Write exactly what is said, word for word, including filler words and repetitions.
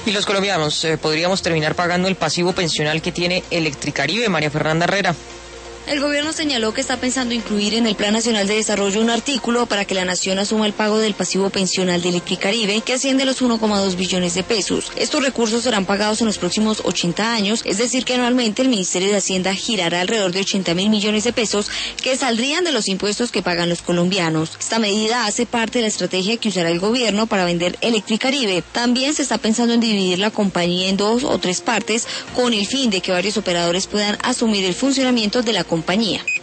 Y los colombianos eh, podríamos terminar pagando el pasivo pensional que tiene Electricaribe. María Fernanda Herrera. El gobierno señaló que está pensando incluir en el Plan Nacional de Desarrollo un artículo para que la nación asuma el pago del pasivo pensional de Electricaribe, que asciende a los uno coma dos billones de pesos. Estos recursos serán pagados en los próximos ochenta años, es decir que anualmente el Ministerio de Hacienda girará alrededor de ochenta mil millones de pesos que saldrían de los impuestos que pagan los colombianos. Esta medida hace parte de la estrategia que usará el gobierno para vender Electricaribe. También se está pensando en dividir la compañía en dos o tres partes con el fin de que varios operadores puedan asumir el funcionamiento de la compañía.